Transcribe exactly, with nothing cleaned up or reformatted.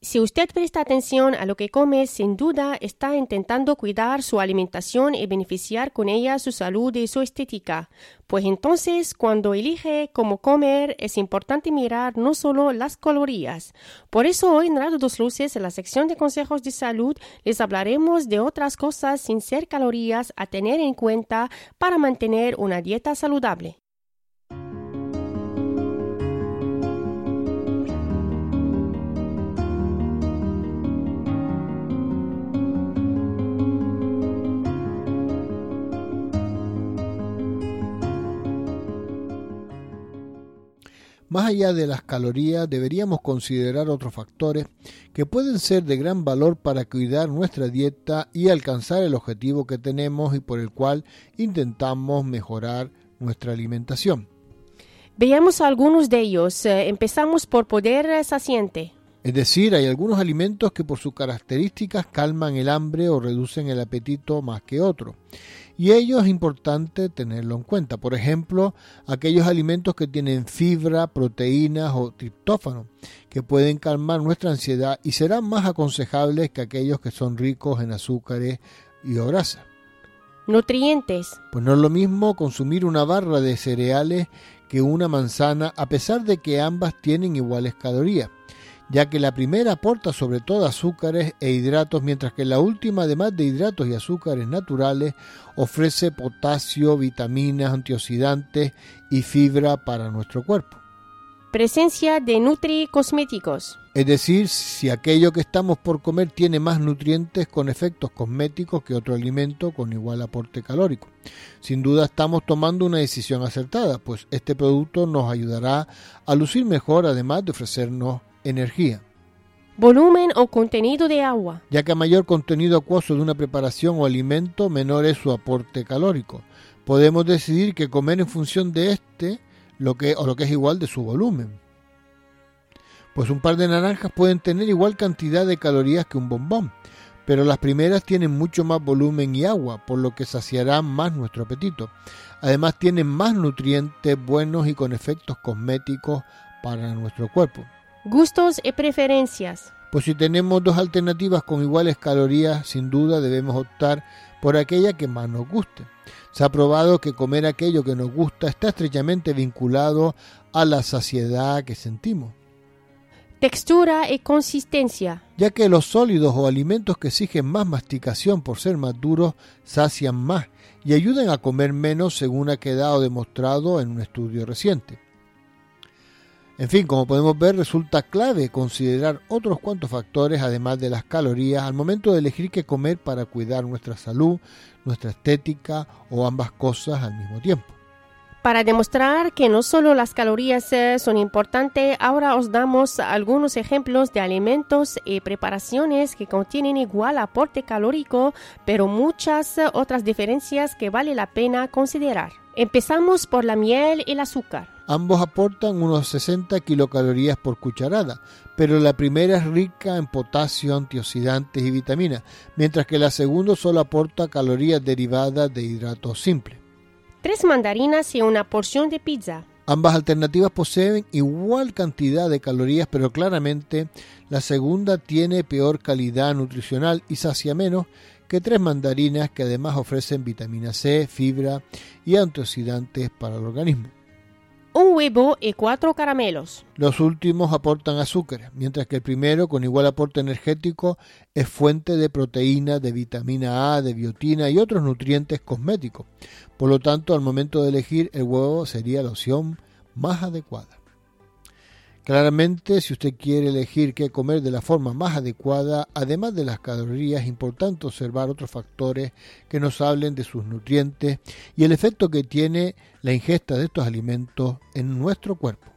Si usted presta atención a lo que come, sin duda está intentando cuidar su alimentación y beneficiar con ella su salud y su estética. Pues entonces, cuando elige cómo comer, es importante mirar no solo las calorías. Por eso hoy en Radio Dos Luces, en la sección de consejos de salud, les hablaremos de otras cosas sin ser calorías a tener en cuenta para mantener una dieta saludable. Más allá de las calorías, deberíamos considerar otros factores que pueden ser de gran valor para cuidar nuestra dieta y alcanzar el objetivo que tenemos y por el cual intentamos mejorar nuestra alimentación. Veamos algunos de ellos. Eh, empezamos por poder saciante. Es decir, hay algunos alimentos que por sus características calman el hambre o reducen el apetito más que otros. Y ello es importante tenerlo en cuenta. Por ejemplo, aquellos alimentos que tienen fibra, proteínas o triptófano, que pueden calmar nuestra ansiedad y serán más aconsejables que aquellos que son ricos en azúcares y o grasa. Nutrientes. Pues no es lo mismo consumir una barra de cereales que una manzana, a pesar de que ambas tienen iguales calorías, ya que la primera aporta sobre todo azúcares e hidratos, mientras que la última, además de hidratos y azúcares naturales, ofrece potasio, vitaminas, antioxidantes y fibra para nuestro cuerpo. Presencia de nutricosméticos. Es decir, si aquello que estamos por comer tiene más nutrientes con efectos cosméticos que otro alimento con igual aporte calórico. Sin duda estamos tomando una decisión acertada, pues este producto nos ayudará a lucir mejor, además de ofrecernos energía. Volumen o contenido de agua. Ya que a mayor contenido acuoso de una preparación o alimento, menor es su aporte calórico. Podemos decidir qué comer en función de este lo que, o lo que es igual de su volumen. Pues un par de naranjas pueden tener igual cantidad de calorías que un bombón, pero las primeras tienen mucho más volumen y agua, por lo que saciarán más nuestro apetito. Además tienen más nutrientes buenos y con efectos cosméticos para nuestro cuerpo. Gustos y preferencias. Pues si tenemos dos alternativas con iguales calorías, sin duda debemos optar por aquella que más nos guste. Se ha probado que comer aquello que nos gusta está estrechamente vinculado a la saciedad que sentimos. Textura y consistencia. Ya que los sólidos o alimentos que exigen más masticación por ser más duros sacian más y ayudan a comer menos, según ha quedado demostrado en un estudio reciente. En fin, como podemos ver, resulta clave considerar otros cuantos factores, además de las calorías, al momento de elegir qué comer para cuidar nuestra salud, nuestra estética o ambas cosas al mismo tiempo. Para demostrar que no solo las calorías eh, son importantes, ahora os damos algunos ejemplos de alimentos y preparaciones que contienen igual aporte calórico, pero muchas eh, otras diferencias que vale la pena considerar. Empezamos por la miel y el azúcar. Ambos aportan unos sesenta kilocalorías por cucharada, pero la primera es rica en potasio, antioxidantes y vitaminas, mientras que la segunda solo aporta calorías derivadas de hidratos simples. Tres mandarinas y una porción de pizza. Ambas alternativas poseen igual cantidad de calorías, pero claramente la segunda tiene peor calidad nutricional y sacia menos que tres mandarinas que además ofrecen vitamina C, fibra y antioxidantes para el organismo. Un huevo y cuatro caramelos. Los últimos aportan azúcar, mientras que el primero, con igual aporte energético, es fuente de proteínas, de vitamina A, de biotina y otros nutrientes cosméticos. Por lo tanto, al momento de elegir, el huevo sería la opción más adecuada. Claramente, si usted quiere elegir qué comer de la forma más adecuada, además de las calorías, es importante observar otros factores que nos hablen de sus nutrientes y el efecto que tiene la ingesta de estos alimentos en nuestro cuerpo.